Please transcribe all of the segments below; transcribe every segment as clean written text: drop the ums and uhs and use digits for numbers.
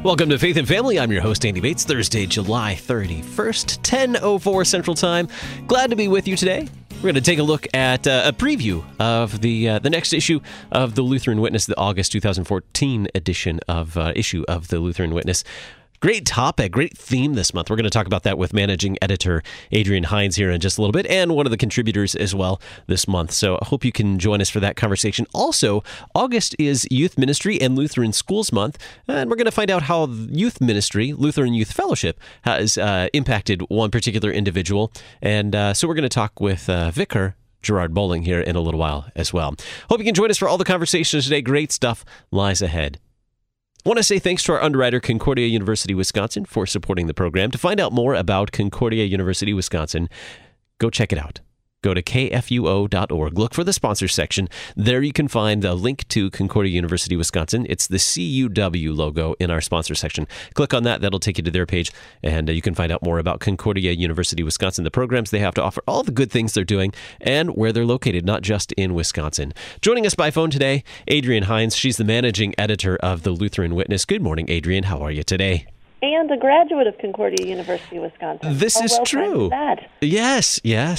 Welcome to Faith and Family. I'm your host, Andy Bates. Thursday, July 31st, 10:04 Central Time. Glad to be with you today. We're going to take a look at a preview of the next issue of the Lutheran Witness, the August 2014 edition of issue of the Lutheran Witness. Great topic, great theme this month. We're going to talk about that with managing editor Adrienne Hines here in just a little bit, and one of the contributors as well this month. So I hope you can join us for that conversation. Also, August is Youth Ministry and Lutheran Schools Month, and we're going to find out how youth ministry, Lutheran Youth Fellowship, has impacted one particular individual. And so we're going to talk with Vicar Gerard Bowling here in a little while as well. Hope you can join us for all the conversations today. Great stuff lies ahead. I want to say thanks to our underwriter, Concordia University, Wisconsin, for supporting the program. To find out more about Concordia University, Wisconsin, go check it out. Go to kfuo.org. Look for the sponsors section. There you can find a link to Concordia University, Wisconsin. It's the CUW logo in our sponsor section. Click on that. That'll take you to their page, and you can find out more about Concordia University, Wisconsin, the programs they have to offer, all the good things they're doing, and where they're located, not just in Wisconsin. Joining us by phone today, Adrienne Hines. She's the managing editor of the Lutheran Witness. Good morning, Adrienne. How are you today? And a graduate of Concordia University, Wisconsin. This is true. That. Yes.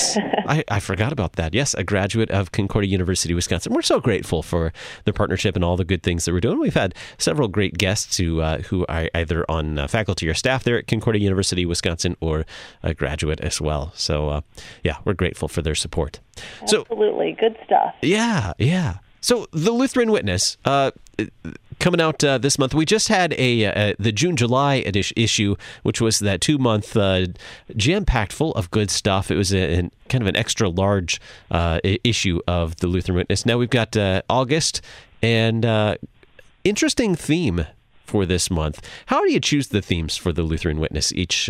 I forgot about that. Yes, a graduate of Concordia University, Wisconsin. We're so grateful for the partnership and all the good things that we're doing. We've had several great guests who are either on faculty or staff there at Concordia University, Wisconsin, or a graduate as well. So, we're grateful for their support. Absolutely. Good stuff. Yeah. So the Lutheran Witness, coming out this month. We just had the June-July issue, which was that 2-month jam-packed full of good stuff. It was kind of an extra large issue of the Lutheran Witness. Now we've got August, and interesting theme for this month. How do you choose the themes for the Lutheran Witness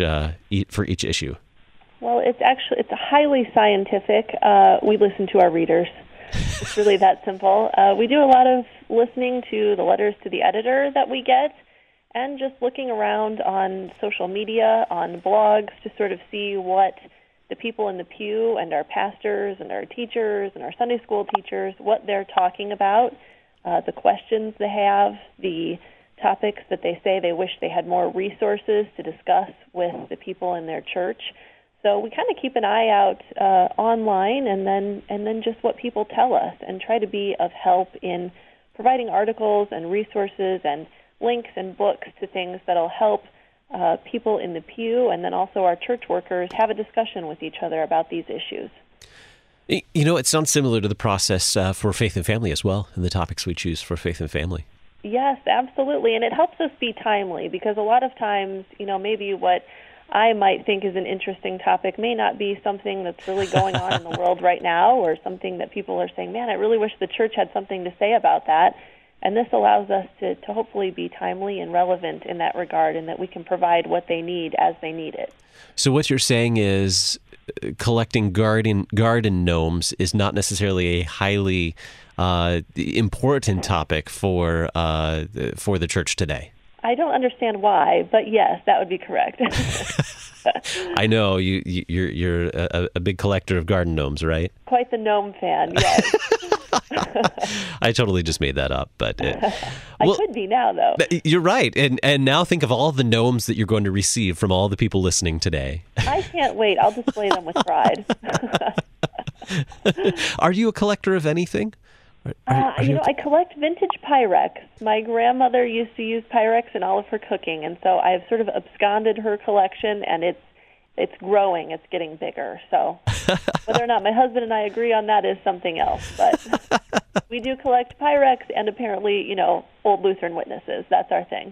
for each issue? Well, it's highly scientific. We listen to our readers. It's really that simple. We do a lot of listening to the letters to the editor that we get, and just looking around on social media, on blogs, to sort of see what the people in the pew and our pastors and our teachers and our Sunday school teachers, what they're talking about, the questions they have, the topics that they say they wish they had more resources to discuss with the people in their church. So we kind of keep an eye out online, and then just what people tell us, and try to be of help in providing articles and resources and links and books to things that'll help people in the pew, and then also our church workers have a discussion with each other about these issues. You know, it sounds similar to the process for Faith and Family as well, and the topics we choose for Faith and Family. Yes, absolutely, and it helps us be timely, because a lot of times, maybe what I might think is an interesting topic may not be something that's really going on in the world right now, or something that people are saying, man, I really wish the church had something to say about that. And this allows us to hopefully be timely and relevant in that regard, and that we can provide what they need as they need it. So what you're saying is collecting garden gnomes is not necessarily a highly important topic for the church today. I don't understand why, but yes, that would be correct. I know you're a big collector of garden gnomes, right? Quite the gnome fan, yes. I totally just made that up, but I could be now, though. You're right, and now think of all the gnomes that you're going to receive from all the people listening today. I can't wait. I'll display them with pride. Are you a collector of anything? I collect vintage Pyrex. My grandmother used to use Pyrex in all of her cooking, and so I've sort of absconded her collection, and it's growing. It's getting bigger. So whether or not my husband and I agree on that is something else. But we do collect Pyrex and apparently, old Lutheran Witnesses. That's our thing.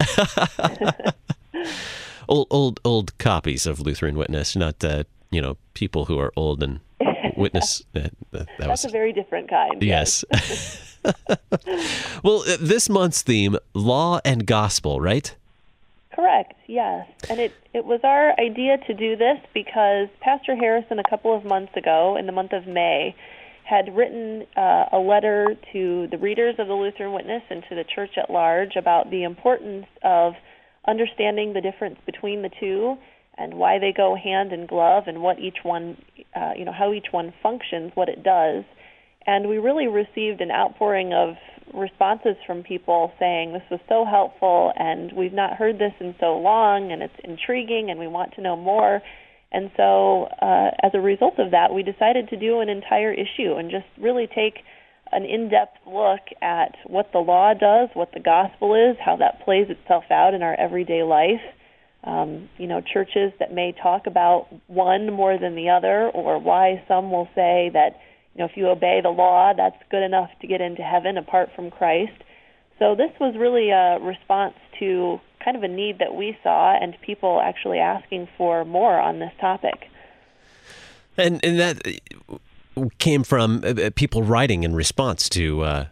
old copies of Lutheran Witness, not people who are old and witness. That's a very different kind. Yes. Well, this month's theme, law and gospel, right? Correct, yes. And it was our idea to do this because Pastor Harrison, a couple of months ago, in the month of May, had written a letter to the readers of the Lutheran Witness and to the church at large about the importance of understanding the difference between the two and why they go hand in glove, and what each one, how each one functions, what it does. And we really received an outpouring of responses from people saying this was so helpful and we've not heard this in so long and it's intriguing and we want to know more. And so as a result of that, we decided to do an entire issue and just really take an in-depth look at what the law does, what the gospel is, how that plays itself out in our everyday life. Churches that may talk about one more than the other, or why some will say that, if you obey the law, that's good enough to get into heaven apart from Christ. So this was really a response to kind of a need that we saw and people actually asking for more on this topic. And that came from people writing in response to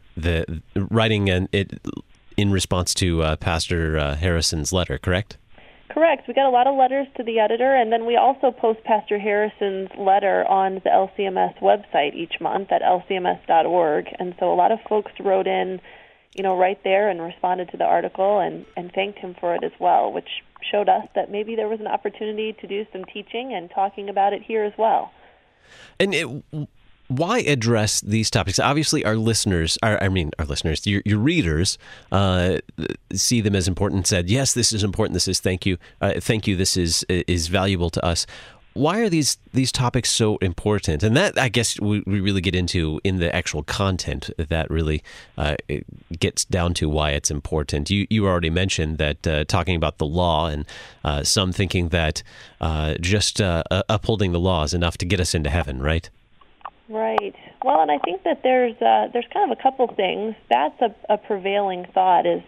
in response to Pastor Harrison's letter, correct? Correct. We got a lot of letters to the editor, and then we also post Pastor Harrison's letter on the LCMS website each month at lcms.org. And so a lot of folks wrote in, right there and responded to the article and thanked him for it as well, which showed us that maybe there was an opportunity to do some teaching and talking about it here as well. And why address these topics? Obviously, our listeners, your readers, see them as important and said, yes, this is important. This is thank you. This is valuable to us. Why are these topics so important? And that, I guess, we really get into in the actual content that really gets down to why it's important. You already mentioned that talking about the law and some thinking that just upholding the law is enough to get us into heaven, right? Right. Well, and I think that there's kind of a couple things. That's a prevailing thought is,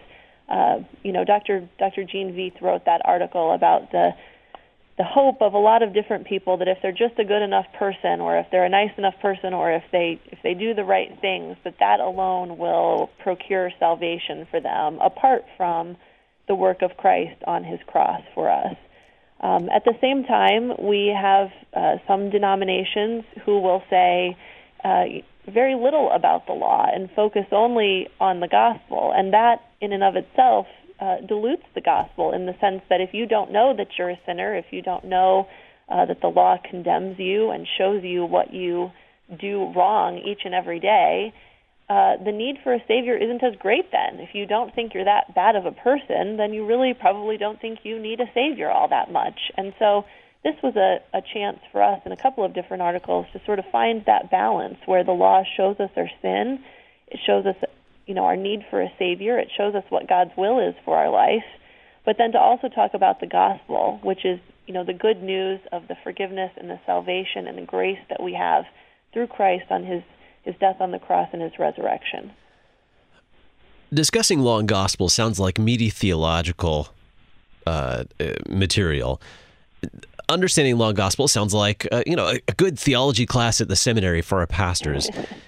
Dr. Gene Veith wrote that article about the hope of a lot of different people that if they're just a good enough person, or if they're a nice enough person, or if they do the right things, that alone will procure salvation for them, apart from the work of Christ on his cross for us. At the same time, we have some denominations who will say very little about the law and focus only on the gospel, and that in and of itself dilutes the gospel in the sense that if you don't know that you're a sinner, if you don't know that the law condemns you and shows you what you do wrong each and every day, the need for a Savior isn't as great then. If you don't think you're that bad of a person, then you really probably don't think you need a Savior all that much. And so this was a chance for us in a couple of different articles to sort of find that balance where the law shows us our sin, it shows us our need for a Savior, it shows us what God's will is for our life, but then to also talk about the gospel, which is the good news of the forgiveness and the salvation and the grace that we have through Christ on his death on the cross and his resurrection. Discussing law and gospel sounds like meaty theological material. Understanding law and gospel sounds like a good theology class at the seminary for our pastors.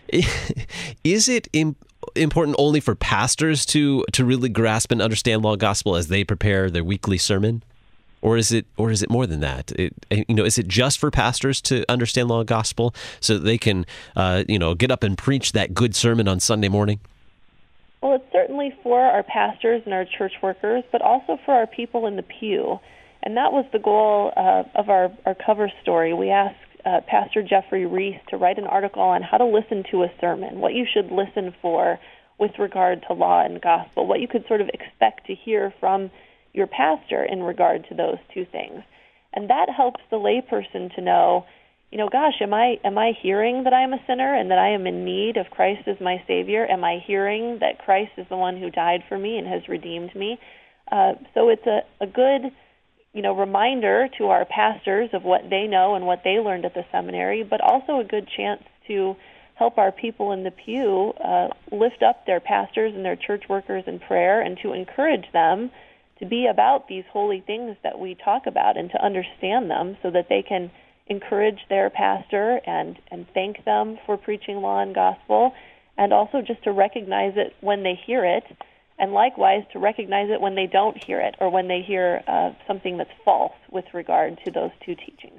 Is it important only for pastors to really grasp and understand law and gospel as they prepare their weekly sermon? Or is it more than that? Is it just for pastors to understand law and gospel so that they can, get up and preach that good sermon on Sunday morning? Well, it's certainly for our pastors and our church workers, but also for our people in the pew. And that was the goal of our cover story. We asked Pastor Jeffrey Reese to write an article on how to listen to a sermon, what you should listen for with regard to law and gospel, what you could sort of expect to hear from your pastor in regard to those two things. And that helps the layperson to know, gosh, am I hearing that I am a sinner and that I am in need of Christ as my Savior? Am I hearing that Christ is the one who died for me and has redeemed me? So it's a good reminder to our pastors of what they know and what they learned at the seminary, but also a good chance to help our people in the pew lift up their pastors and their church workers in prayer and to encourage them to be about these holy things that we talk about and to understand them so that they can encourage their pastor and thank them for preaching law and gospel, and also just to recognize it when they hear it, and likewise to recognize it when they don't hear it or when they hear something that's false with regard to those two teachings.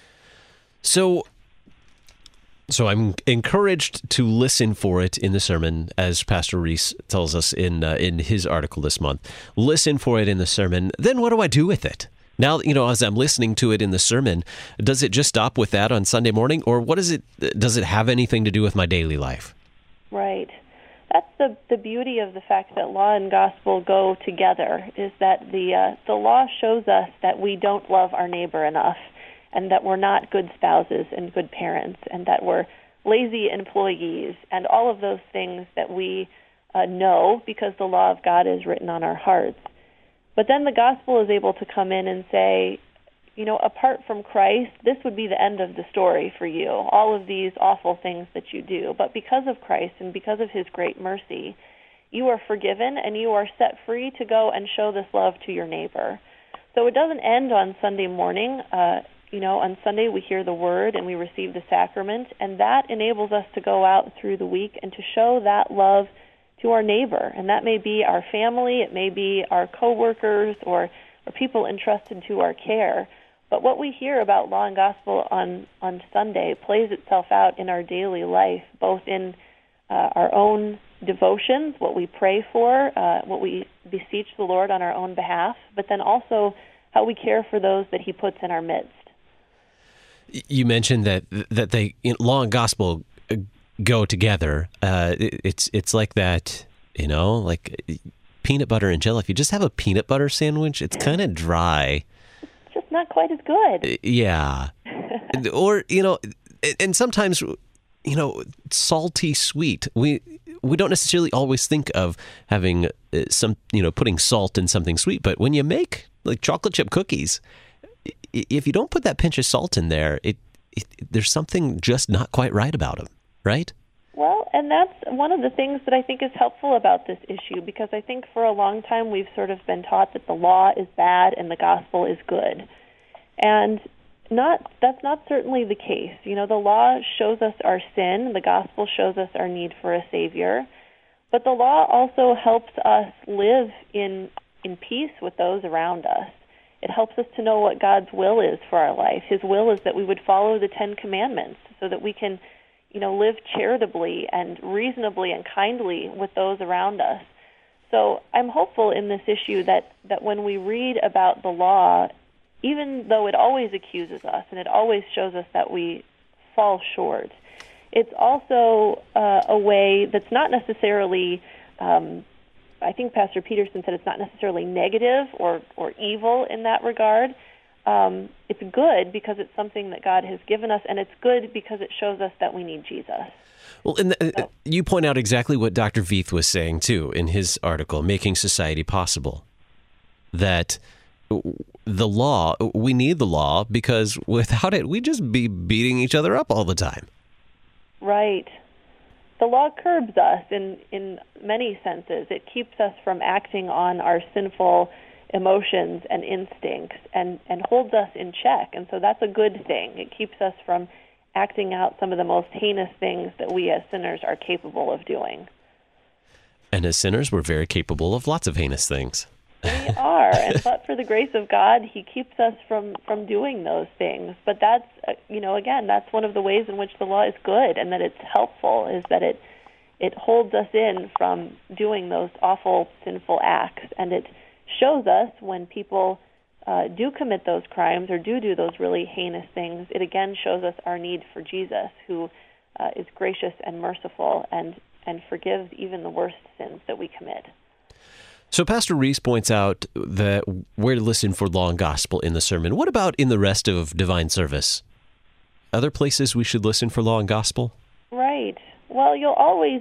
So I'm encouraged to listen for it in the sermon, as Pastor Reese tells us in his article this month. Listen for it in the sermon. Then what do I do with it? Now, as I'm listening to it in the sermon, does it just stop with that on Sunday morning, or what is it? Does it have anything to do with my daily life? Right. That's the beauty of the fact that law and gospel go together, is that the law shows us that we don't love our neighbor enough, and that we're not good spouses and good parents, and that we're lazy employees, and all of those things that we know because the law of God is written on our hearts. But then the gospel is able to come in and say, apart from Christ, this would be the end of the story for you, all of these awful things that you do. But because of Christ and because of his great mercy, you are forgiven and you are set free to go and show this love to your neighbor. So it doesn't end on Sunday morning. On Sunday we hear the word and we receive the sacrament, and that enables us to go out through the week and to show that love to our neighbor. And that may be our family, it may be our coworkers, or people entrusted to our care. But what we hear about law and gospel on Sunday plays itself out in our daily life, both in our own devotions, what we pray for, what we beseech the Lord on our own behalf, but then also how we care for those that he puts in our midst. You mentioned that law and gospel go together. It's like that, like peanut butter and jelly. If you just have a peanut butter sandwich, it's kind of dry. It's just not quite as good. Yeah. Or, and sometimes, salty sweet. We don't necessarily always think of having putting salt in something sweet, but when you make like chocolate chip cookies, if you don't put that pinch of salt in there, there's something just not quite right about them, right? Well, and that's one of the things that I think is helpful about this issue, because I think for a long time we've sort of been taught that the law is bad and the gospel is good. And that's not certainly the case. The law shows us our sin, the gospel shows us our need for a Savior, but the law also helps us live in peace with those around us. It helps us to know what God's will is for our life. His will is that we would follow the Ten Commandments so that we can, live charitably and reasonably and kindly with those around us. So I'm hopeful in this issue that when we read about the law, even though it always accuses us and it always shows us that we fall short, it's also a way that's not necessarily I think Pastor Peterson said it's not necessarily negative or evil in that regard. It's good because it's something that God has given us, and it's good because it shows us that we need Jesus. Well, and you point out exactly what Dr. Veith was saying, too, in his article, Making Society Possible, that the law, we need the law because without it, we'd just be beating each other up all the time. Right. The law curbs us in many senses. It keeps us from acting on our sinful emotions and instincts and holds us in check. And so that's a good thing. It keeps us from acting out some of the most heinous things that we as sinners are capable of doing. And as sinners, we're very capable of lots of heinous things. We are, but for the grace of God, he keeps us from doing those things. But that's, again, that's one of the ways in which the law is good and that it's helpful, is that it holds us in from doing those awful, sinful acts. And it shows us when people do commit those crimes or do those really heinous things, it again shows us our need for Jesus, who is gracious and merciful and forgives even the worst sins that we commit. So Pastor Reese points out that where to listen for law and gospel in the sermon. What about in the rest of divine service? Other places we should listen for law and gospel? Right. Well, you'll always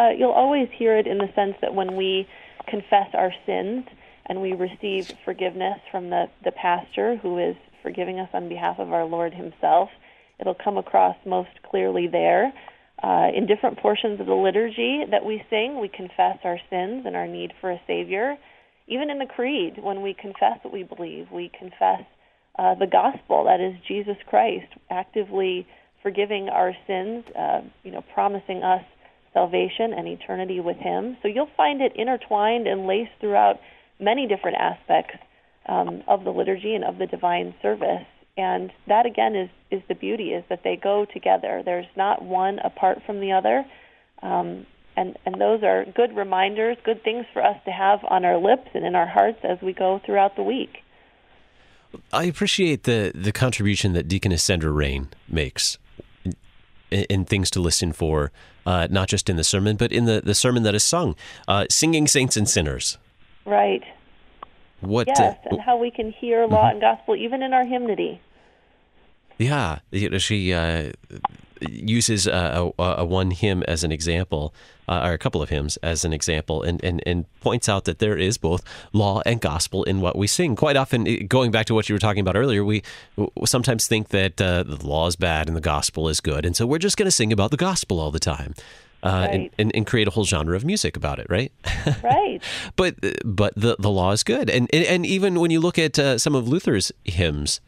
hear it in the sense that when we confess our sins and we receive forgiveness from the pastor who is forgiving us on behalf of our Lord himself, it'll come across most clearly there. In different portions of the liturgy that we sing, we confess our sins and our need for a Savior. Even in the Creed, when we confess what we believe, we confess the gospel, that is Jesus Christ, actively forgiving our sins, promising us salvation and eternity with him. So you'll find it intertwined and laced throughout many different aspects of the liturgy and of the divine service. And that, again, is the beauty, is that they go together. There's not one apart from the other. And those are good reminders, good things for us to have on our lips and in our hearts as we go throughout the week. I appreciate the contribution that Deaconess Sandra Rain makes. and things to listen for, not just in the sermon, but in the sermon that is sung. Singing Saints and Sinners. Right. What? Yes, and how we can hear law and gospel even in our hymnody. Yeah, she uses a one hymn as an example, or a couple of hymns as an example, and points out that there is both law and gospel in what we sing. Quite often, going back to what you were talking about earlier, we sometimes think that the law is bad and the gospel is good, and so we're just going to sing about the gospel all the time. Right. And create a whole genre of music about it, right? Right. But the law is good, and even when you look at some of Luther's hymns,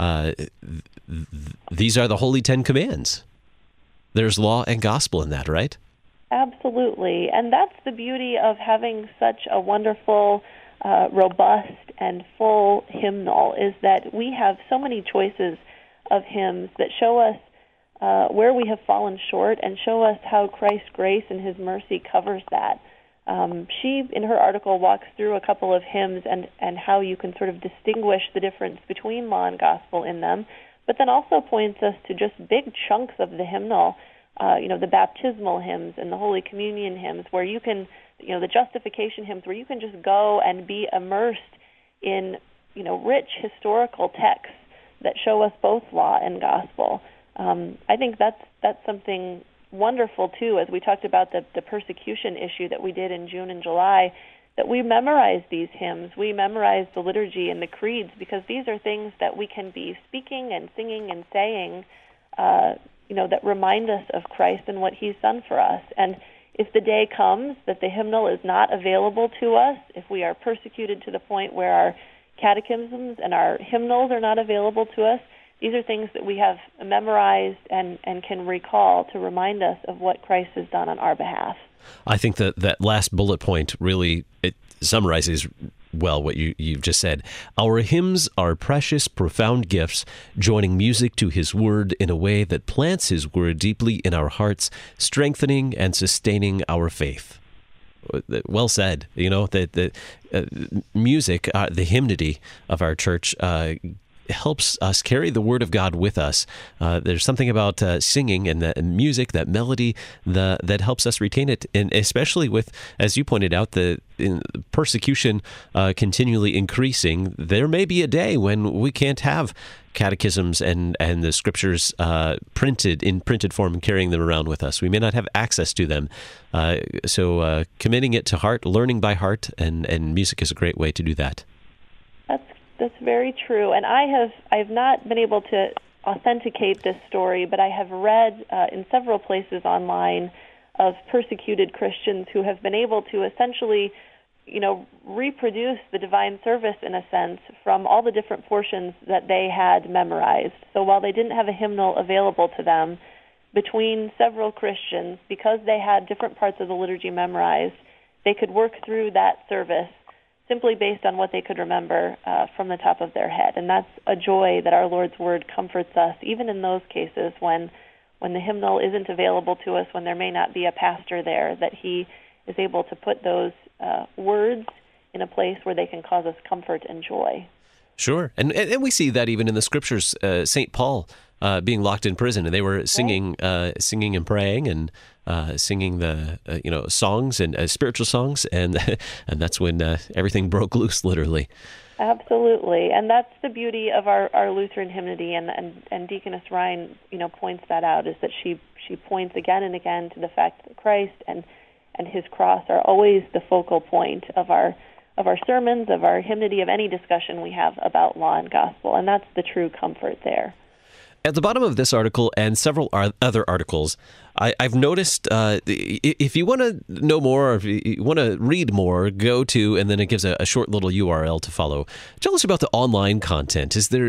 these are the Holy Ten Commands. There's law and gospel in that, right? Absolutely, and that's the beauty of having such a wonderful, robust, and full hymnal, is that we have so many choices of hymns that show us where we have fallen short and show us how Christ's grace and His mercy covers that. She, in her article, walks through a couple of hymns and how you can sort of distinguish the difference between law and gospel in them, but then also points us to just big chunks of the hymnal, the baptismal hymns and the Holy Communion hymns, where you can, the justification hymns, where you can just go and be immersed in, rich historical texts that show us both law and gospel. I think that's something wonderful, too, as we talked about the persecution issue that we did in June and July, that we memorize these hymns, we memorize the liturgy and the creeds, because these are things that we can be speaking and singing and saying, that remind us of Christ and what He's done for us. And if the day comes that the hymnal is not available to us, if we are persecuted to the point where our catechisms and our hymnals are not available to us, these are things that we have memorized and can recall to remind us of what Christ has done on our behalf. I think that last bullet point really it summarizes well what you've just said. Our hymns are precious, profound gifts, joining music to His Word in a way that plants His Word deeply in our hearts, strengthening and sustaining our faith. Well said. That music, the hymnody of our church, helps us carry the Word of God with us. There's something about singing and the music, that melody, that helps us retain it. And especially with, as you pointed out, the persecution continually increasing, there may be a day when we can't have catechisms and the scriptures printed in printed form and carrying them around with us. We may not have access to them. So committing it to heart, learning by heart, and music is a great way to do that. That's very true, and I have not been able to authenticate this story, but I have read in several places online of persecuted Christians who have been able to essentially, reproduce the divine service in a sense from all the different portions that they had memorized. So while they didn't have a hymnal available to them, between several Christians, because they had different parts of the liturgy memorized, they could work through that service simply based on what they could remember from the top of their head. And that's a joy that our Lord's Word comforts us, even in those cases when the hymnal isn't available to us, when there may not be a pastor there, that He is able to put those words in a place where they can cause us comfort and joy. Sure. And we see that even in the Scriptures, St. Paul being locked in prison, and they were singing and praying and singing the songs and spiritual songs, and that's when everything broke loose, literally. Absolutely, and that's the beauty of our Lutheran hymnody, and Deaconess Ryan points that out, is that she points again and again to the fact that Christ and His cross are always the focal point of our sermons, of our hymnody, of any discussion we have about law and gospel, and that's the true comfort there. At the bottom of this article and several other articles, I've noticed if you want to know more, or if you want to read more, go to, and then it gives a short little URL to follow. Tell us about the online content. Is there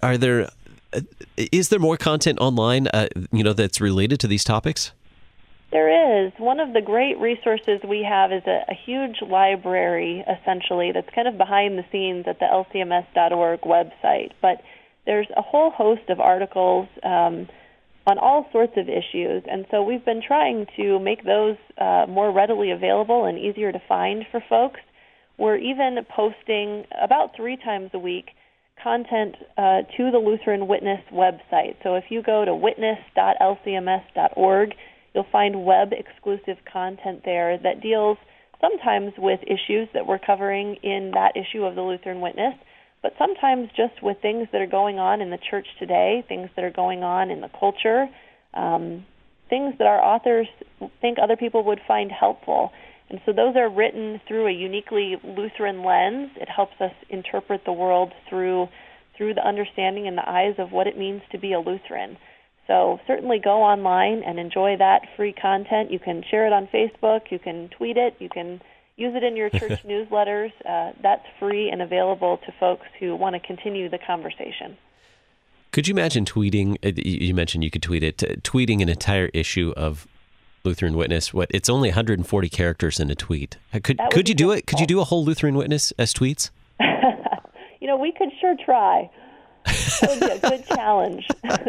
more content online, that's related to these topics? There is. One of the great resources we have is a huge library, essentially, that's kind of behind the scenes at the lcms.org website. But there's a whole host of articles on all sorts of issues, and so we've been trying to make those more readily available and easier to find for folks. We're even posting about 3 times a week content to the Lutheran Witness website. So if you go to witness.lcms.org, you'll find web-exclusive content there that deals sometimes with issues that we're covering in that issue of the Lutheran Witness, but sometimes just with things that are going on in the church today, things that are going on in the culture, things that our authors think other people would find helpful. And so those are written through a uniquely Lutheran lens. It helps us interpret the world through the understanding and the eyes of what it means to be a Lutheran. So certainly go online and enjoy that free content. You can share it on Facebook. You can tweet it. You can use it in your church newsletters. That's free and available to folks who want to continue the conversation. Could you imagine tweeting? You mentioned you could tweet it. Tweeting an entire issue of Lutheran Witness. What? It's only 140 characters in a tweet. Could you do it? Could you do a whole Lutheran Witness as tweets? We could sure try. That would be a good challenge.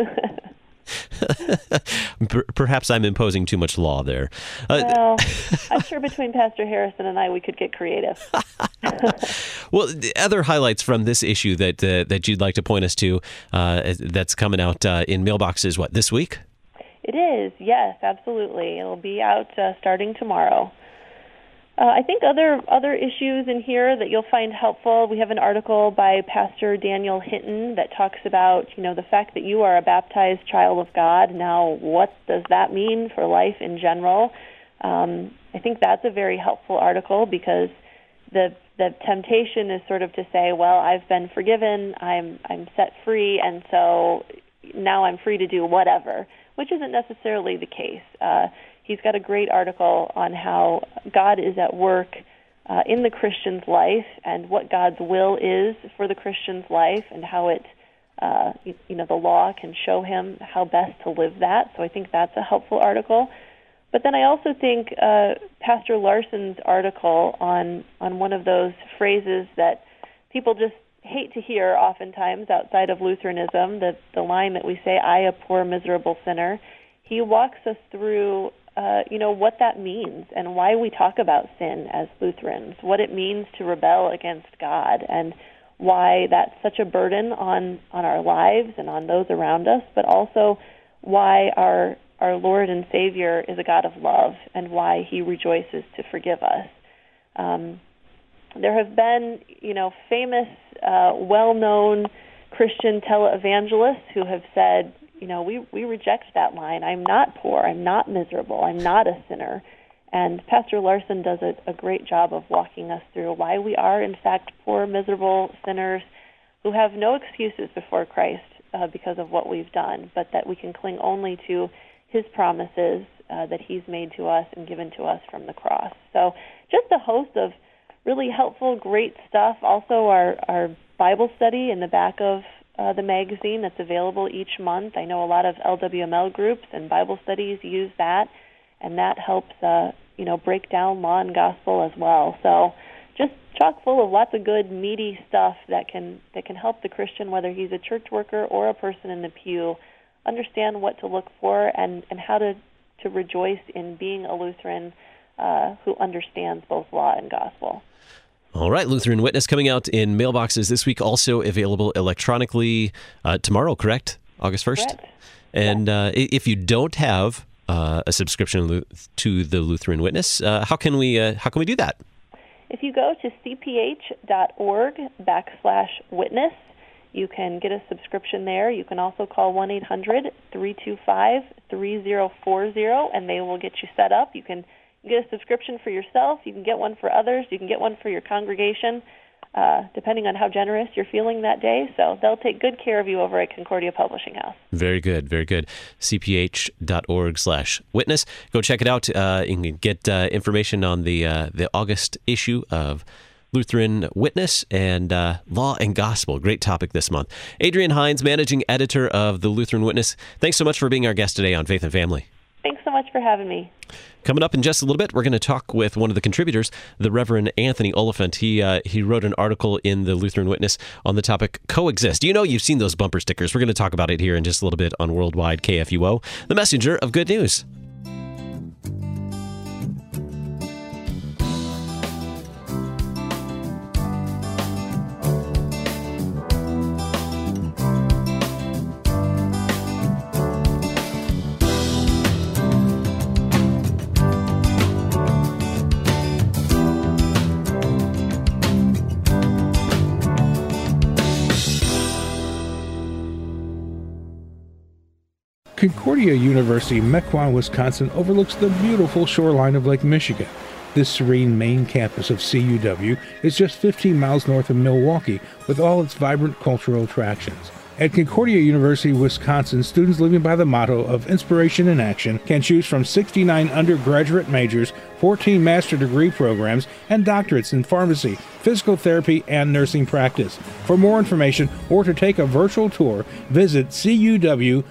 Perhaps I'm imposing too much law there. Well, I'm sure between Pastor Harrison and I, we could get creative. Well, the other highlights from this issue that you'd like to point us to that's coming out in mailboxes, what, this week? It is, yes, absolutely. It'll be out starting tomorrow. I think other issues in here that you'll find helpful, we have an article by Pastor Daniel Hinton that talks about, the fact that you are a baptized child of God. Now, what does that mean for life in general? I think that's a very helpful article because the temptation is sort of to say, well, I've been forgiven, I'm set free, and so now I'm free to do whatever, which isn't necessarily the case. He's got a great article on how God is at work in the Christian's life and what God's will is for the Christian's life and how it, the law can show him how best to live that. So I think that's a helpful article. But then I also think Pastor Larson's article on one of those phrases that people just hate to hear oftentimes outside of Lutheranism, the line that we say, I, a poor, miserable sinner. He walks us through what that means and why we talk about sin as Lutherans, what it means to rebel against God, and why that's such a burden on our lives and on those around us, but also why our Lord and Savior is a God of love and why he rejoices to forgive us. There have been, famous, well-known Christian televangelists who have said, we reject that line. I'm not poor. I'm not miserable. I'm not a sinner. And Pastor Larson does a great job of walking us through why we are, in fact, poor, miserable sinners who have no excuses before Christ because of what we've done, but that we can cling only to his promises that he's made to us and given to us from the cross. So just a host of really helpful, great stuff. Also our Bible study in the back of the magazine that's available each month. I know a lot of LWML groups and Bible studies use that, and that helps break down law and gospel as well. So just chock full of lots of good, meaty stuff that can help the Christian, whether he's a church worker or a person in the pew, understand what to look for and how to rejoice in being a Lutheran who understands both law and gospel. All right, Lutheran Witness coming out in mailboxes this week, also available electronically tomorrow, correct? August 1st? Correct. And if you don't have a subscription to the Lutheran Witness, how can we do that? If you go to cph.org/witness, you can get a subscription there. You can also call 1-800-325-3040, and they will get you set up. You can get a subscription for yourself. You can get one for others. You can get one for your congregation, depending on how generous you're feeling that day. So they'll take good care of you over at Concordia Publishing House. Very good, very good. cph.org/witness. Go check it out. You can get information on the August issue of Lutheran Witness and Law and Gospel. Great topic this month. Adrienne Hines, managing editor of the Lutheran Witness. Thanks so much for being our guest today on Faith and Family. Thanks so much for having me. Coming up in just a little bit, we're going to talk with one of the contributors, the Reverend Anthony Oliphant. He wrote an article in the Lutheran Witness on the topic coexist. You've seen those bumper stickers. We're going to talk about it here in just a little bit on Worldwide KFUO, the messenger of good news. Concordia University, Mequon, Wisconsin overlooks the beautiful shoreline of Lake Michigan. This serene main campus of CUW is just 15 miles north of Milwaukee, with all its vibrant cultural attractions. At Concordia University, Wisconsin, students living by the motto of inspiration in action can choose from 69 undergraduate majors, 14 master degree programs, and doctorates in pharmacy, physical therapy, and nursing practice. For more information or to take a virtual tour, visit cuw.edu.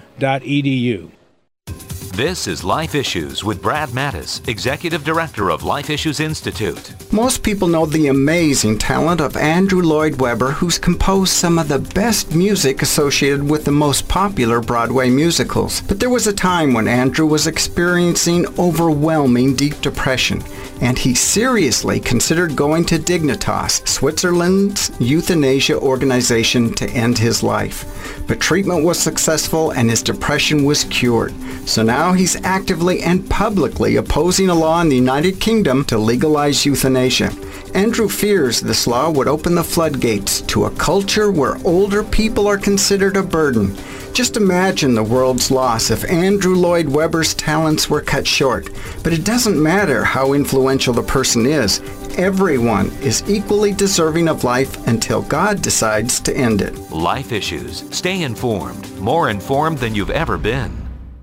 This is Life Issues with Brad Mattis, Executive Director of Life Issues Institute. Most people know the amazing talent of Andrew Lloyd Webber, who's composed some of the best music associated with the most popular Broadway musicals. But there was a time when Andrew was experiencing overwhelming deep depression, and he seriously considered going to Dignitas, Switzerland's euthanasia organization, to end his life. But treatment was successful and his depression was cured. So now he's actively and publicly opposing a law in the United Kingdom to legalize euthanasia. Andrew fears this law would open the floodgates to a culture where older people are considered a burden. Just imagine the world's loss if Andrew Lloyd Webber's talents were cut short. But it doesn't matter how influential the person is. Everyone is equally deserving of life until God decides to end it. Life Issues. Stay informed. More informed than you've ever been.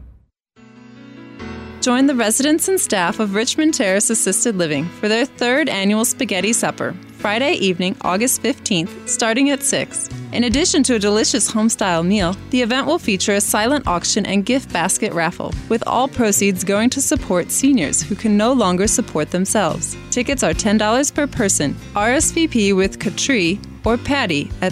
Join the residents and staff of Richmond Terrace Assisted Living for their third annual Spaghetti Supper, Friday evening, August 15th, starting at 6. In addition to a delicious home-style meal, the event will feature a silent auction and gift basket raffle, with all proceeds going to support seniors who can no longer support themselves. Tickets are $10 per person. RSVP with Katri or Patty at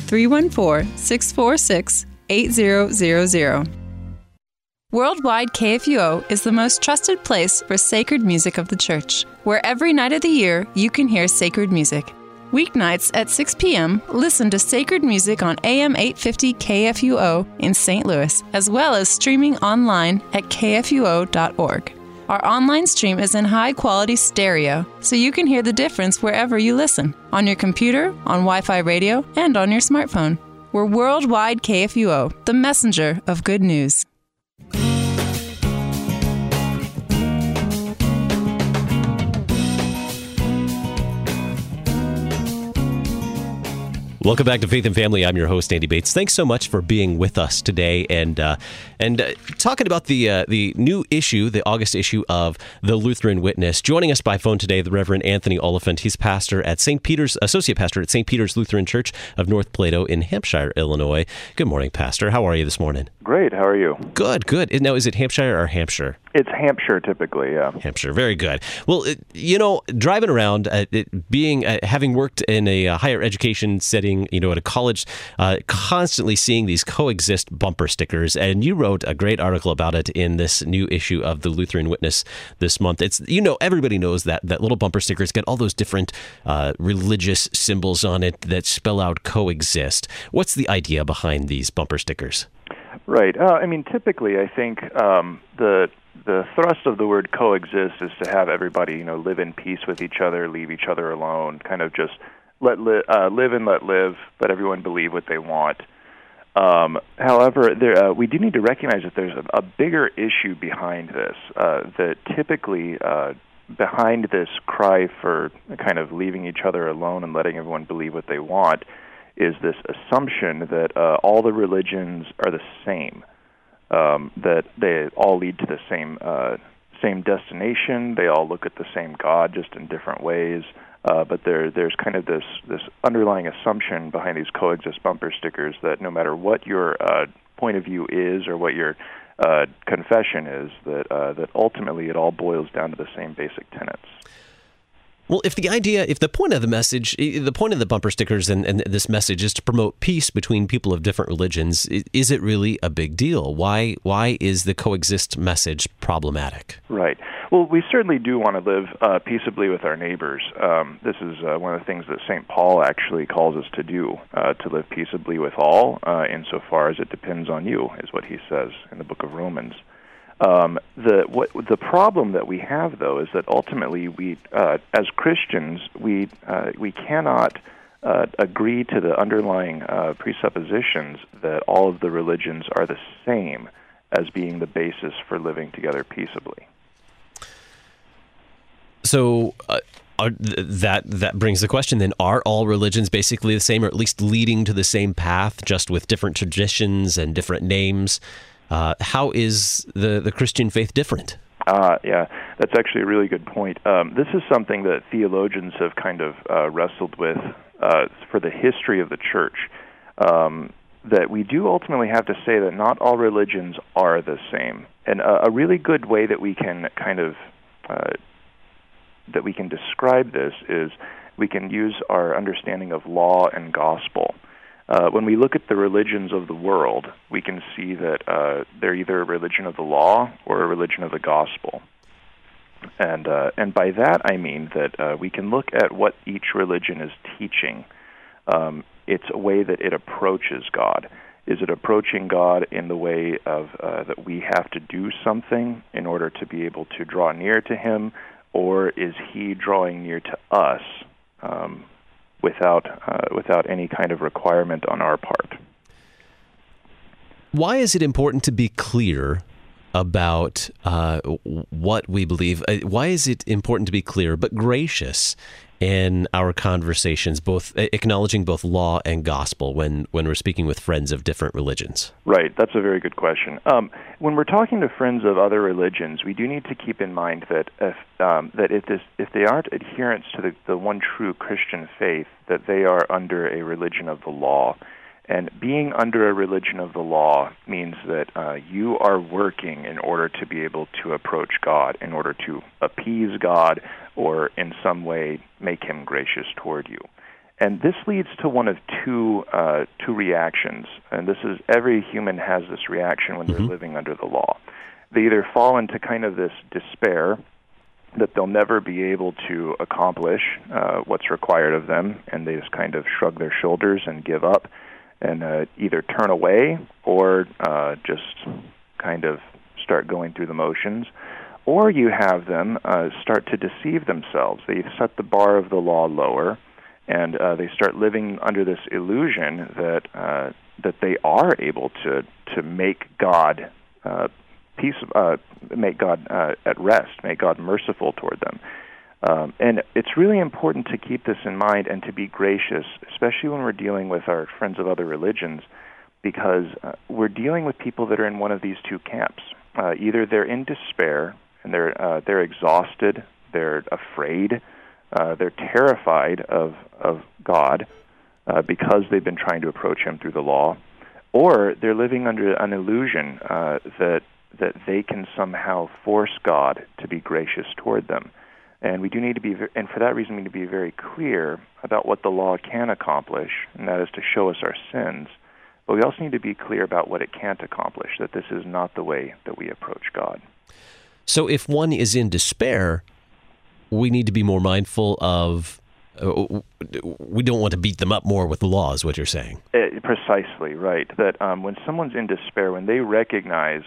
314-646-8000. Worldwide KFUO is the most trusted place for sacred music of the church, where every night of the year you can hear sacred music. Weeknights at 6 p.m., listen to sacred music on AM 850 KFUO in St. Louis, as well as streaming online at kfuo.org. Our online stream is in high-quality stereo, so you can hear the difference wherever you listen, on your computer, on Wi-Fi radio, and on your smartphone. We're Worldwide KFUO, the messenger of good news. Welcome back to Faith and Family. I'm your host, Andy Bates. Thanks so much for being with us today and talking about the new issue, the August issue of the Lutheran Witness. Joining us by phone today, the Reverend Anthony Oliphant. He's pastor at St. Peter's, associate pastor at St. Peter's Lutheran Church of North Plato in Hampshire, Illinois. Good morning, Pastor. How are you this morning? Great. How are you? Good, good. Now, is it Hampshire or Hampshire? It's Hampshire, typically, yeah. Hampshire, very good. Well, driving around, having worked in a higher education setting, at a college, constantly seeing these coexist bumper stickers, and you wrote a great article about it in this new issue of the Lutheran Witness this month. It's, everybody knows that little bumper stickers get all those different religious symbols on it that spell out coexist. What's the idea behind these bumper stickers? Right. Typically, I think the thrust of the word coexist is to have everybody, live in peace with each other, leave each other alone, kind of just live and let live, let everyone believe what they want. However, we do need to recognize that there's a bigger issue behind this, that typically behind this cry for kind of leaving each other alone and letting everyone believe what they want is this assumption that all the religions are the same. That they all lead to the same destination. They all look at the same God, just in different ways. But there's kind of this underlying assumption behind these coexist bumper stickers that no matter what your point of view is or what your confession is, that ultimately it all boils down to the same basic tenets. Well, if the point of the message, the point of the bumper stickers and this message is to promote peace between people of different religions, is it really a big deal? Why is the coexist message problematic? Right. Well, we certainly do want to live peaceably with our neighbors. This is one of the things that St. Paul actually calls us to do, to live peaceably with all, insofar as it depends on you, is what he says in the book of Romans. The problem that we have, though, is that ultimately we, as Christians, we cannot agree to the underlying presuppositions that all of the religions are the same, as being the basis for living together peaceably. So that brings the question then, are all religions basically the same, or at least leading to the same path, just with different traditions and different names? How is the Christian faith different? Yeah, that's actually a really good point. This is something that theologians have kind of wrestled with for the history of the church, that we do ultimately have to say that not all religions are the same. And a really good way that we can kind of that we can describe this is we can use our understanding of law and gospel. When we look at the religions of the world, we can see that they're either a religion of the law or a religion of the gospel. And by that I mean that we can look at what each religion is teaching. It's a way that it approaches God. Is it approaching God in the way of that we have to do something in order to be able to draw near to Him, or is He drawing near to us without any kind of requirement on our part? Why is it important to be clear about what we believe? Why is it important to be clear but gracious in our conversations, both acknowledging both law and gospel when we're speaking with friends of different religions? Right, that's a very good question. When we're talking to friends of other religions, we do need to keep in mind that if they aren't adherents to the one true Christian faith, that they are under a religion of the law. And being under a religion of the law means that you are working in order to be able to approach God, in order to appease God, or in some way make Him gracious toward you. And this leads to one of two reactions. And this is, every human has this reaction when they're living under the law. They either fall into kind of this despair that they'll never be able to accomplish what's required of them, and they just kind of shrug their shoulders and give up, and either turn away or just kind of start going through the motions. Or you have them start to deceive themselves. They set the bar of the law lower, and they start living under this illusion that they are able to make God make God at rest, make God merciful toward them. And it's really important to keep this in mind and to be gracious, especially when we're dealing with our friends of other religions, because we're dealing with people that are in one of these two camps. Either they're in despair and they're exhausted, they're afraid, they're terrified of God because they've been trying to approach Him through the law, or they're living under an illusion that they can somehow force God to be gracious toward them. And we do need to be, and for that reason, we need to be very clear about what the law can accomplish, and that is to show us our sins. But we also need to be clear about what it can't accomplish, that this is not the way that we approach God. So if one is in despair, we need to be more mindful of, we don't want to beat them up more with the law, is what you're saying. Precisely, right. That when someone's in despair, when they recognize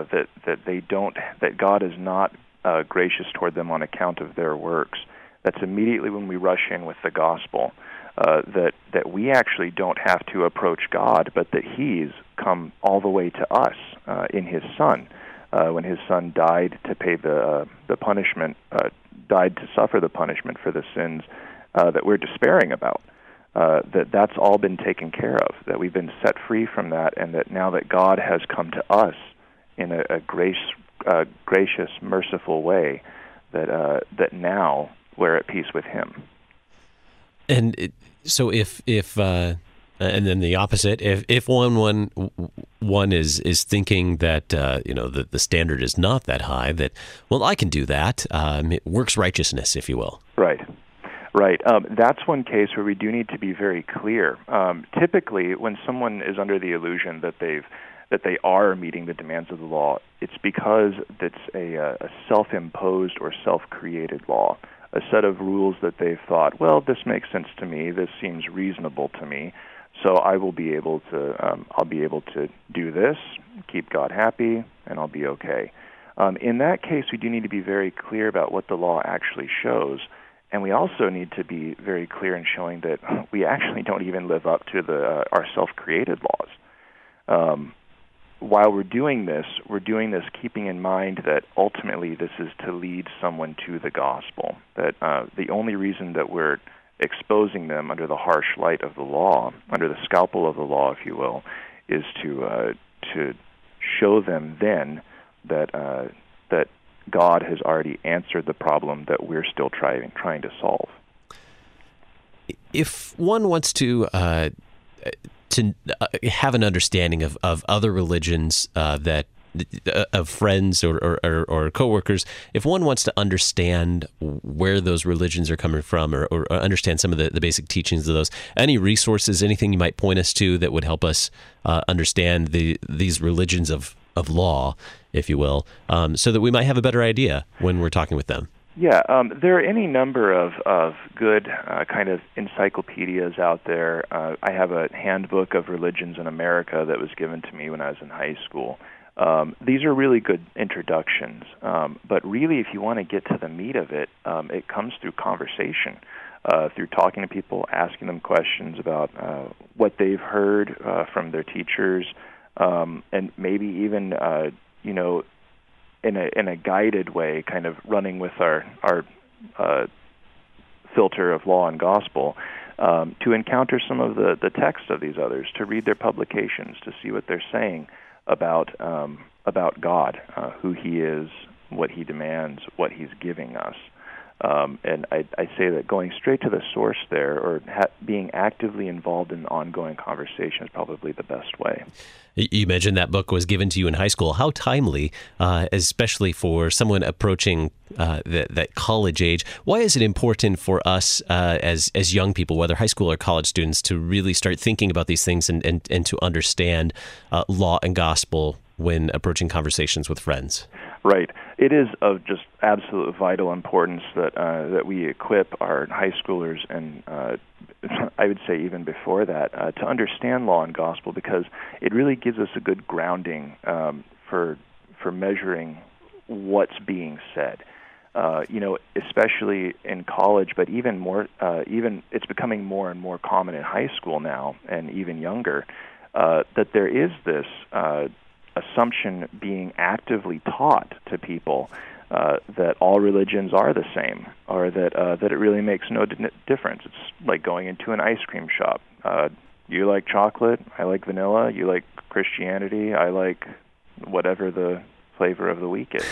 that God is not gracious toward them on account of their works, that's immediately when we rush in with the gospel, that we actually don't have to approach God, but that He's come all the way to us in His Son. When His Son died to pay the punishment, died to suffer the punishment for the sins that we're despairing about, that's all been taken care of, that we've been set free from that, and that now that God has come to us in a gracious, merciful way, that now we're at peace with Him. And so if and then the opposite, if one is thinking that the standard is not that high, that, well, I can do that, it works righteousness, if you will. Right. That's one case where we do need to be very clear. Typically, when someone is under the illusion that they are meeting the demands of the law, it's because it's a self-imposed or self-created law, a set of rules that they've thought, well, this makes sense to me, this seems reasonable to me, so I will be able to, I'll be able to do this, keep God happy, and I'll be okay. In that case, we do need to be very clear about what the law actually shows, and we also need to be very clear in showing that we actually don't even live up to our self-created laws. while we're doing this keeping in mind that ultimately this is to lead someone to the gospel, that the only reason that we're exposing them under the harsh light of the law, under the scalpel of the law, if you will, is to show them then that that God has already answered the problem that we're still trying to solve. If one wants to have an understanding of other religions of friends or coworkers, if one wants to understand where those religions are coming from or understand some of the basic teachings of those, any resources, anything you might point us to that would help us understand these religions of law, if you will, so that we might have a better idea when we're talking with them? Yeah, there are any number of good kind of encyclopedias out there. I have a handbook of religions in America that was given to me when I was in high school. These are really good introductions, but really if you want to get to the meat of it, it comes through conversation, through talking to people, asking them questions about what they've heard from their teachers, and maybe even, in a guided way, kind of running with our filter of law and gospel, to encounter some of the text of these others, to read their publications, to see what they're saying about God, who He is, what He demands, what He's giving us. And I say that going straight to the source there, or being actively involved in ongoing conversation, is probably the best way. You mentioned that book was given to you in high school. How timely, especially for someone approaching that college age. Why is it important for us as young people, whether high school or college students, to really start thinking about these things and to understand law and gospel when approaching conversations with friends? Right. It is of just absolute vital importance that we equip our high schoolers, and I would say even before that, to understand law and gospel, because it really gives us a good grounding for measuring what's being said. Especially in college, but even more, it's becoming more and more common in high school now, and even younger, that there is this assumption being actively taught to people that all religions are the same, or that it really makes no difference. It's like going into an ice cream shop. You like chocolate, I like vanilla. You like Christianity, I like whatever the flavor of the week is.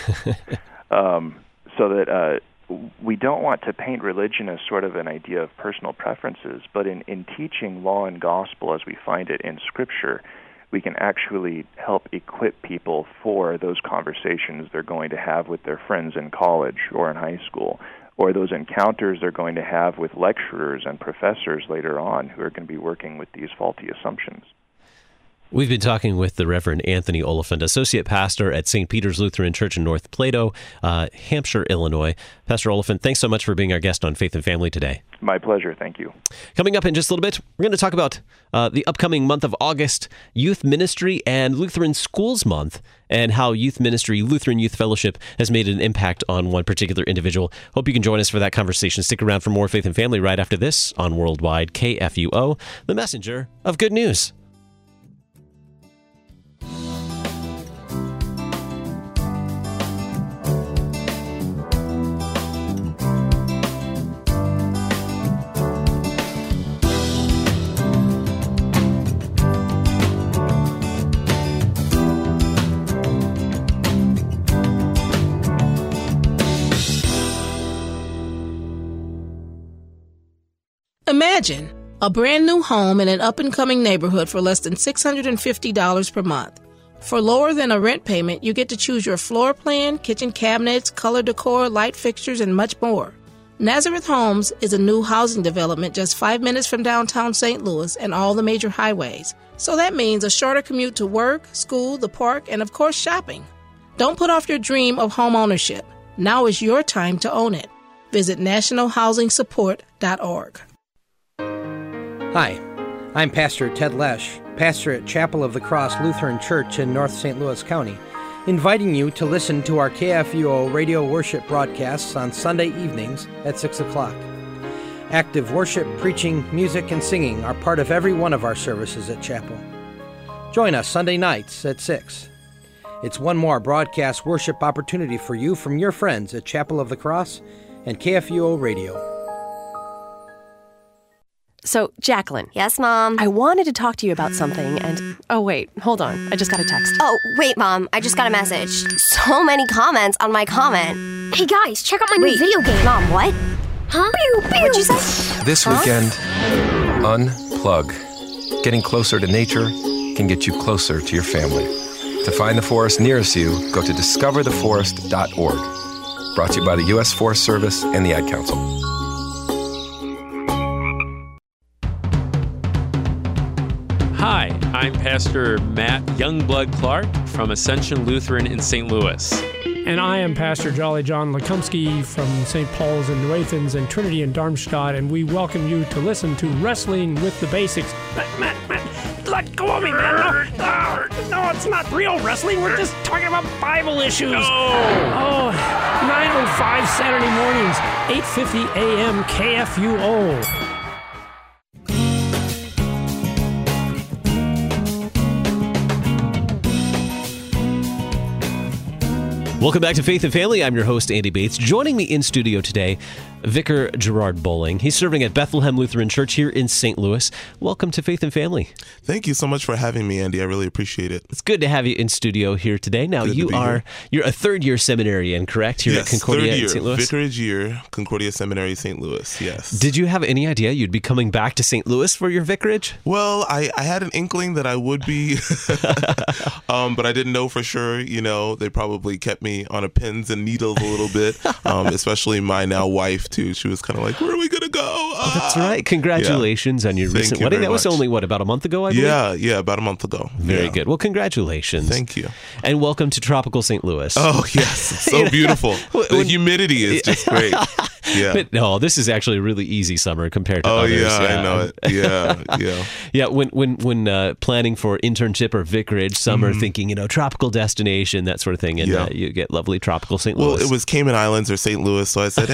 So that we don't want to paint religion as sort of an idea of personal preferences, but in teaching law and gospel as we find it in Scripture, we can actually help equip people for those conversations they're going to have with their friends in college or in high school, or those encounters they're going to have with lecturers and professors later on who are going to be working with these faulty assumptions. We've been talking with the Reverend Anthony Oliphant, Associate Pastor at St. Peter's Lutheran Church in North Plato, Hampshire, Illinois. Pastor Oliphant, thanks so much for being our guest on Faith and Family today. My pleasure. Thank you. Coming up in just a little bit, we're going to talk about the upcoming month of August, Youth Ministry and Lutheran Schools Month, and how youth ministry, Lutheran Youth Fellowship, has made an impact on one particular individual. Hope you can join us for that conversation. Stick around for more Faith and Family right after this on Worldwide KFUO, the messenger of good news. Imagine a brand new home in an up-and-coming neighborhood for less than $650 per month. For lower than a rent payment, you get to choose your floor plan, kitchen cabinets, color decor, light fixtures, and much more. Nazareth Homes is a new housing development just 5 minutes from downtown St. Louis and all the major highways. So that means a shorter commute to work, school, the park, and of course shopping. Don't put off your dream of home ownership. Now is your time to own it. Visit nationalhousingsupport.org. Hi, I'm Pastor Ted Lesh, pastor at Chapel of the Cross Lutheran Church in North St. Louis County, inviting you to listen to our KFUO radio worship broadcasts on Sunday evenings at 6 o'clock. Active worship, preaching, music, and singing are part of every one of our services at Chapel. Join us Sunday nights at 6. It's one more broadcast worship opportunity for you from your friends at Chapel of the Cross and KFUO Radio. So, Jacqueline. Yes, Mom? I wanted to talk to you about something, and... Oh, wait, hold on. I just got a text. Oh, wait, Mom. I just got a message. So many comments on my comment. Hey, guys, check out my new video game. Mom, what? Huh? Pew, pew. What'd you say? This weekend, unplug. Getting closer to nature can get you closer to your family. To find the forest nearest you, go to discovertheforest.org. Brought to you by the U.S. Forest Service and the Ad Council. Hi, I'm Pastor Matt Youngblood Clark from Ascension Lutheran in St. Louis. And I am Pastor Jolly John Lekumsky from St. Paul's in New Athens and Trinity in Darmstadt, and we welcome you to listen to Wrestling with the Basics. Matt, let go of me, man. No, it's not real wrestling. We're just talking about Bible issues. No. Oh, 9:05 Saturday mornings, 8:50 a.m. KFUO. Welcome back to Faith and Family. I'm your host, Andy Bates. Joining me in studio today, Vicar Gerard Bowling. He's serving at Bethlehem Lutheran Church here in St. Louis. Welcome to Faith and Family. Thank you so much for having me, Andy. I really appreciate it. It's good to have you in studio here today. Now, you're a third-year seminarian, correct? Here at Concordia in St. Louis? Vicarage year, Concordia Seminary, St. Louis, yes. Did you have any idea you'd be coming back to St. Louis for your vicarage? Well, I had an inkling that I would be, but I didn't know for sure. You know, they probably kept me on a pins and needles a little bit, especially my now wife, too. She was kind of like, where are we going to go? Oh, that's right. Congratulations on your recent wedding. That was only, about a month ago, I believe? Yeah, about a month ago. Very good. Well, congratulations. Thank you. And welcome to tropical St.Louis. Oh, yes. It's so beautiful. The humidity is just great. Yeah. But no, this is actually a really easy summer compared to others. Oh, yeah, I know it. Yeah. Yeah, when planning for internship or vicarage, some are thinking, tropical destination, that sort of thing, and you get lovely tropical St. Louis. Well, it was Cayman Islands or St. Louis, so I said,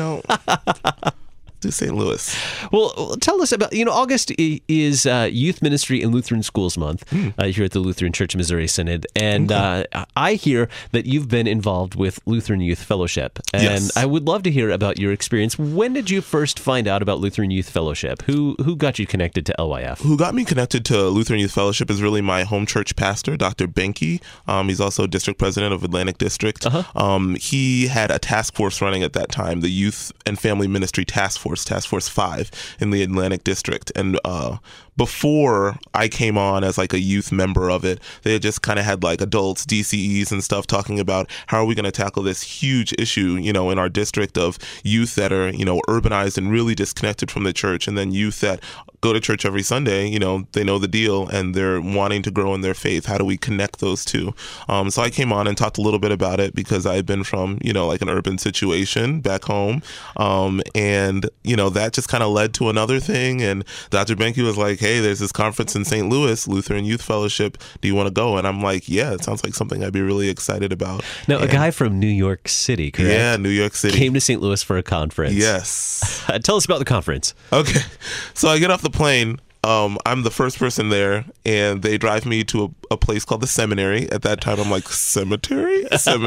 do St. Louis. Well, tell us about, August is Youth Ministry and Lutheran Schools Month here at the Lutheran Church Missouri Synod. And I hear that you've been involved with Lutheran Youth Fellowship. And yes. I would love to hear about your experience. When did you first find out about Lutheran Youth Fellowship? Who got you connected to LYF? Who got me connected to Lutheran Youth Fellowship is really my home church pastor, Dr. Benke. He's also district president of Atlantic District. He had a task force running at that time, the Youth and Family Ministry Task Force 5 in the Atlantic District. And before I came on as like a youth member of it, they had just kind of had like adults, DCEs and stuff talking about how are we going to tackle this huge issue, in our district of youth that are, urbanized and really disconnected from the church, and then youth that go to church every Sunday, they know the deal and they're wanting to grow in their faith. How do we connect those two? So I came on and talked a little bit about it because I had been from, like an urban situation back home. And, that just kind of led to another thing. And Dr. Benke was like, hey, there's this conference in St. Louis, Lutheran Youth Fellowship. Do you want to go? And I'm like, yeah, it sounds like something I'd be really excited about. Now, a guy from New York City, correct? Yeah, New York City. Came to St. Louis for a conference. Yes. Tell us about the conference. Okay. So I get off the plane. I'm the first person there, and they drive me to a place called the seminary. At that time, I'm like, seminary?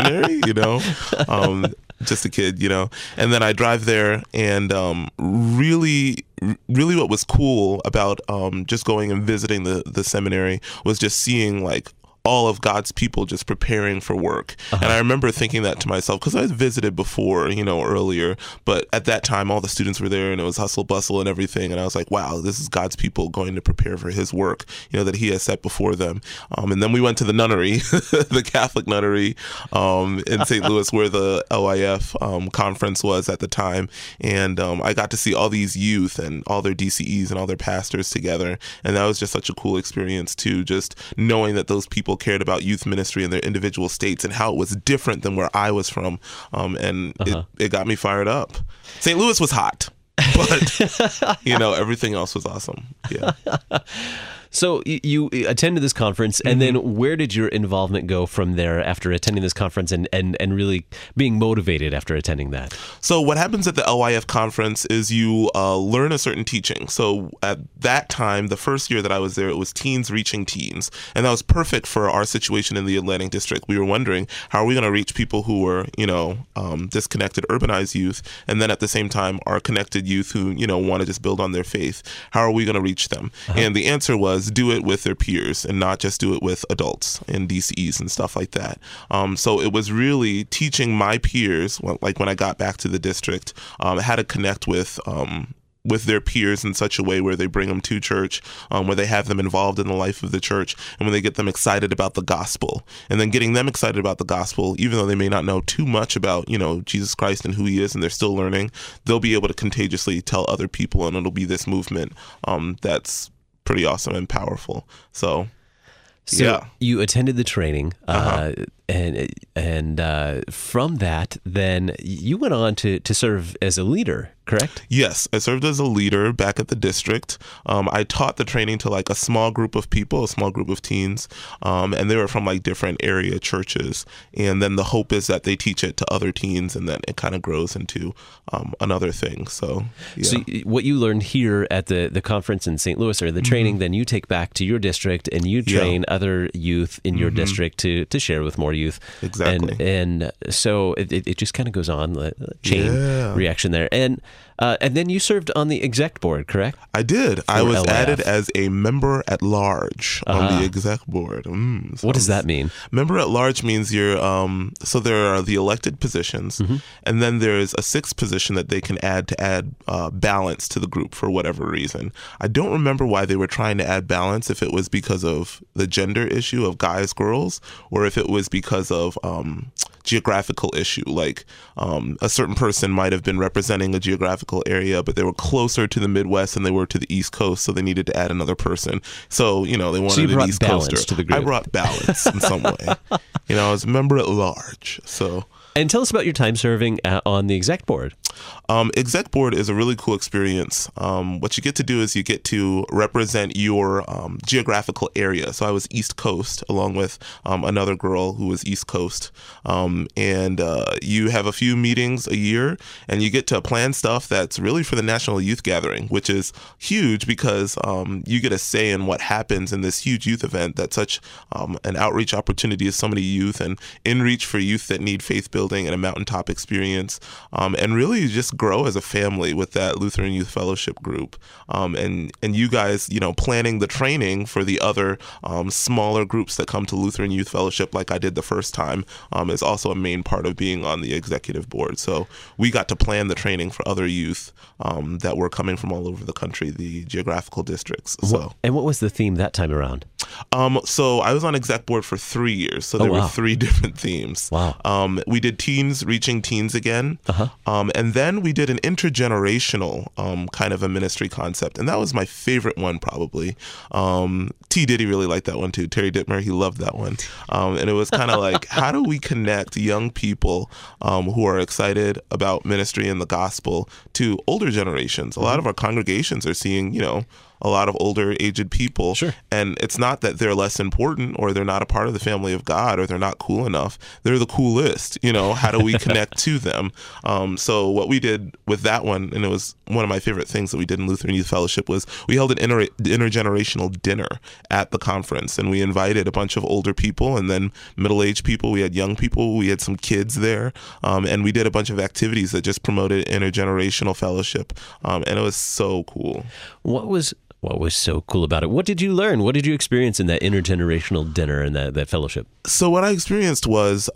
Just a kid, And then I drive there, and really what was cool about just going and visiting the seminary was just seeing like all of God's people just preparing for work. And I remember thinking that to myself because I had visited before, earlier, but at that time all the students were there and it was hustle bustle and everything. And I was like, wow, this is God's people going to prepare for his work, that he has set before them. And then we went to the nunnery, the Catholic nunnery in St. Louis where the LYF conference was at the time. And I got to see all these youth and all their DCEs and all their pastors together. And that was just such a cool experience too, just knowing that those people cared about youth ministry in their individual states and how it was different than where I was from. It got me fired up. St. Louis was hot, but, everything else was awesome. Yeah. So you attended this conference, and then where did your involvement go from there after attending this conference and really being motivated after attending that? So what happens at the LYF conference is you learn a certain teaching. So at that time, the first year that I was there, it was teens reaching teens. And that was perfect for our situation in the Atlantic District. We were wondering, how are we going to reach people who were, disconnected, urbanized youth, and then at the same time, our connected youth who, want to just build on their faith? How are we going to reach them? And the answer was do it with their peers and not just do it with adults and DCEs and stuff like that. So it was really teaching my peers, like when I got back to the district, how to connect with their peers in such a way where they bring them to church, where they have them involved in the life of the church, and when they get them excited about the gospel. And then getting them excited about the gospel, even though they may not know too much about, Jesus Christ and who he is, and they're still learning, they'll be able to contagiously tell other people, and it'll be this movement that's pretty awesome and powerful. So yeah. You attended the training, and from that, then you went on to serve as a leader, correct? Yes, I served as a leader back at the district. I taught the training to like a small group of people, a small group of teens, and they were from like different area churches. And then the hope is that they teach it to other teens, and then it kind of grows into another thing. So, yeah. So what you learned here at the conference in St. Louis, or the training, then you take back to your district, and you train other youth in your district to share with more youth. Exactly. And so it just kind of goes on, the chain reaction there. And then you served on the exec board, correct? I did. I was added as a member at large on the exec board. What does that mean? Member at large means you're, so there are the elected positions, and then there's a sixth position that they can add to add balance to the group for whatever reason. I don't remember why they were trying to add balance, if it was because of the gender issue of guys, girls, or if it was because of geographical issue, like a certain person might have been representing a geographical area, but they were closer to the Midwest than they were to the East Coast, so they needed to add another person. So, they wanted an East Coaster. To the group. I brought balance in some way. I was a member at large. So. And tell us about your time serving on the exec board. Exec board is a really cool experience. What you get to do is you get to represent your geographical area. So I was East Coast along with another girl who was East Coast. And you have a few meetings a year, and you get to plan stuff that's really for the National Youth Gathering, which is huge because you get a say in what happens in this huge youth event that's such an outreach opportunity to so many youth, and in reach for youth that need faith building and a mountaintop experience, and really just grow as a family with that Lutheran Youth Fellowship group. And you guys, planning the training for the other smaller groups that come to Lutheran Youth Fellowship, like I did the first time, is also a main part of being on the executive board. So we got to plan the training for other youth that were coming from all over the country, the geographical districts. So. And what was the theme that time around? So I was on exec board for 3 years. So there were 3 different themes. Wow. We did teens reaching teens again. And then we did an intergenerational kind of a ministry concept. And that was my favorite one, probably. T. Diddy really liked that one too. Terry Dittmer, he loved that one. And it was kind of like, how do we connect young people who are excited about ministry and the gospel to older generations? A lot of our congregations are seeing, a lot of older, aged people. Sure. And it's not that they're less important or they're not a part of the family of God or they're not cool enough. They're the coolest. How do we connect to them? So what we did with that one, and it was one of my favorite things that we did in Lutheran Youth Fellowship, was we held an intergenerational dinner at the conference, and we invited a bunch of older people and then middle-aged people. We had young people. We had some kids there, and we did a bunch of activities that just promoted intergenerational fellowship, and it was so cool. What was so cool about it? What did you learn? What did you experience in that intergenerational dinner and that fellowship? So what I experienced was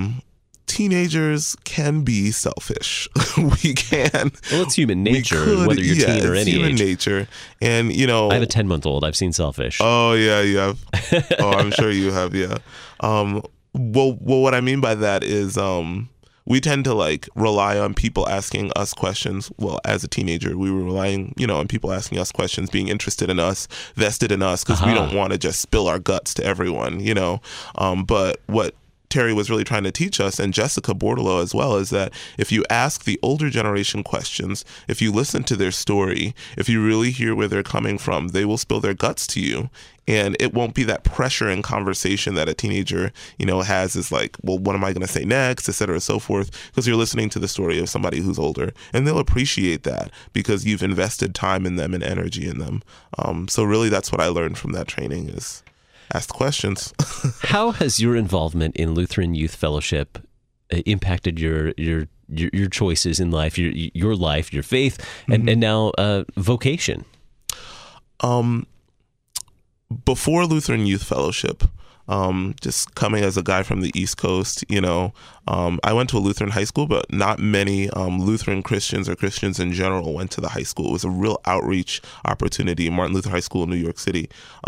teenagers can be selfish. We can. Well, it's human nature, whether you're teen or any human age. Nature. And, I have a 10-month-old. I've seen Selfish. Oh, yeah, you have. Oh, I'm sure you have, yeah. Well, what I mean by that is we tend to rely on people asking us questions. Well, as a teenager, we were relying, on people asking us questions, being interested in us, vested in us, because we don't want to just spill our guts to everyone, But what Terry was really trying to teach us, and Jessica Bordelot as well, is that if you ask the older generation questions, if you listen to their story, if you really hear where they're coming from, they will spill their guts to you. And it won't be that pressure in conversation that a teenager, has, is like, well, what am I going to say next, et cetera, so forth, because you're listening to the story of somebody who's older, and they'll appreciate that because you've invested time in them and energy in them. So really, that's what I learned from that training, is ask questions. How has your involvement in Lutheran Youth Fellowship impacted your choices in life, your life, your faith, and now vocation? Before Lutheran Youth Fellowship, just coming as a guy from the East Coast, I went to a Lutheran high school, but not many Lutheran Christians or Christians in general went to the high school. It was a real outreach opportunity, Martin Luther High School in New York City.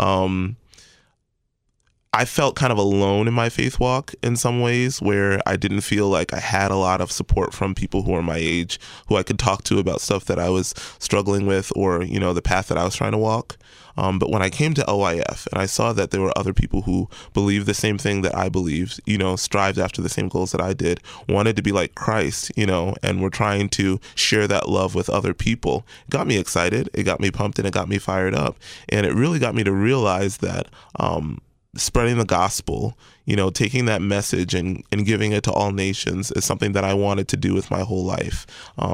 I felt kind of alone in my faith walk in some ways, where I didn't feel like I had a lot of support from people who are my age, who I could talk to about stuff that I was struggling with, or, the path that I was trying to walk. But when I came to OIF and I saw that there were other people who believed the same thing that I believed, strived after the same goals that I did, wanted to be like Christ, and were trying to share that love with other people, it got me excited, it got me pumped, and it got me fired up. And it really got me to realize that spreading the gospel, taking that message and giving it to all nations is something that I wanted to do with my whole life.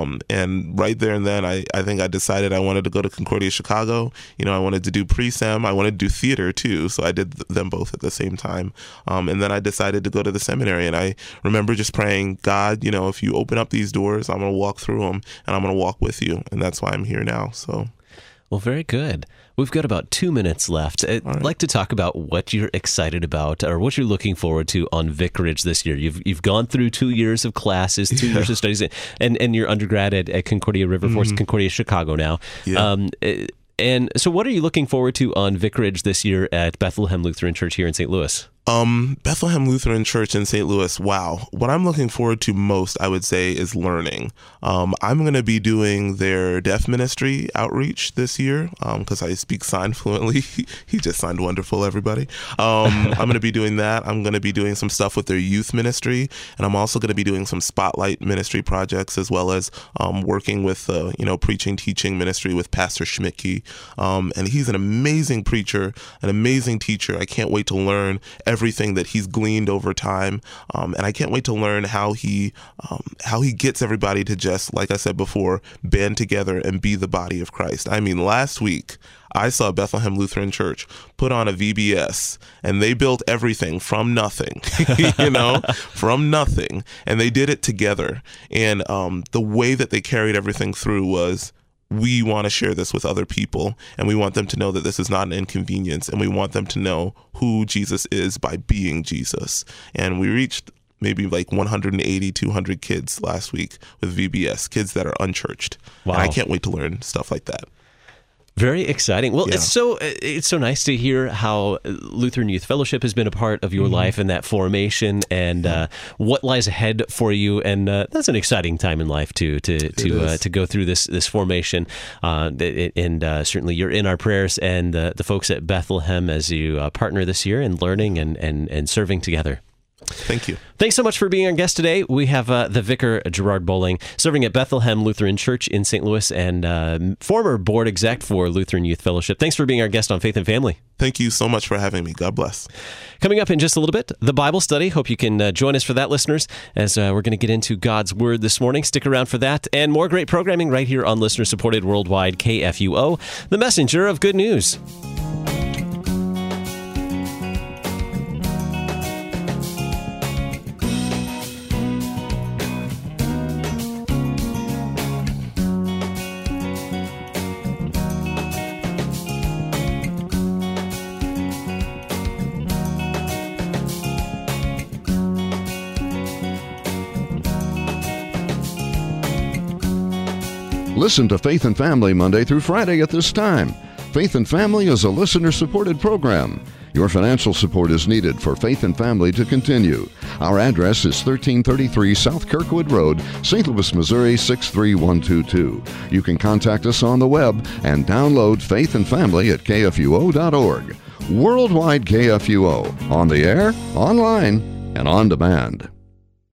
And right there and then, I think I decided I wanted to go to Concordia Chicago. I wanted to do pre-sem. I wanted to do theater too. So I did them both at the same time. And then I decided to go to the seminary. And I remember just praying, God, if you open up these doors, I'm going to walk through them and I'm going to walk with you. And that's why I'm here now. So. Well, very good. We've got about 2 minutes left. I'd like to talk about what you're excited about, or what you're looking forward to on Vicarage this year. You've gone through 2 years of classes, 2 years of studies, and your undergrad at Concordia River Forest, Concordia Chicago now. Yeah. And so what are you looking forward to on Vicarage this year at Bethlehem Lutheran Church here in St. Louis? Bethlehem Lutheran Church in St. Louis, wow. What I'm looking forward to most, I would say, is learning. I'm going to be doing their deaf ministry outreach this year because I speak sign fluently. He just signed wonderful, everybody. I'm going to be doing that. I'm going to be doing some stuff with their youth ministry, and I'm also going to be doing some spotlight ministry projects, as well as working with, preaching, teaching ministry with Pastor Schmidtke. And he's an amazing preacher, an amazing teacher. I can't wait to learn everything that he's gleaned over time, and I can't wait to learn how he gets everybody to just, like I said before, band together and be the body of Christ. I mean, last week I saw Bethlehem Lutheran Church put on a VBS, and they built everything from nothing, from nothing, and they did it together. And the way that they carried everything through was, we want to share this with other people, and we want them to know that this is not an inconvenience, and we want them to know who Jesus is by being Jesus. And we reached maybe like 180, 200 kids last week with VBS, kids that are unchurched. Wow. And I can't wait to learn stuff like that. Very exciting. Well, it's so nice to hear how Lutheran Youth Fellowship has been a part of your life and that formation, and what lies ahead for you. And that's an exciting time in life to go through this formation. And certainly you're in our prayers, and the folks at Bethlehem as you partner this year in learning and serving together. Thank you. Thanks so much for being our guest today. We have the Vicar Gerard Bowling, serving at Bethlehem Lutheran Church in St. Louis, and former board exec for Lutheran Youth Fellowship. Thanks for being our guest on Faith and Family. Thank you so much for having me. God bless. Coming up in just a little bit, the Bible study. Hope you can join us for that, listeners, as we're going to get into God's Word this morning. Stick around for that, and more great programming right here on listener-supported worldwide KFUO, the messenger of good news. Listen to Faith and Family Monday through Friday at this time. Faith and Family is a listener-supported program. Your financial support is needed for Faith and Family to continue. Our address is 1333 South Kirkwood Road, St. Louis, Missouri 63122. You can contact us on the web and download Faith and Family at kfuo.org. Worldwide KFUO, on the air, online, and on demand.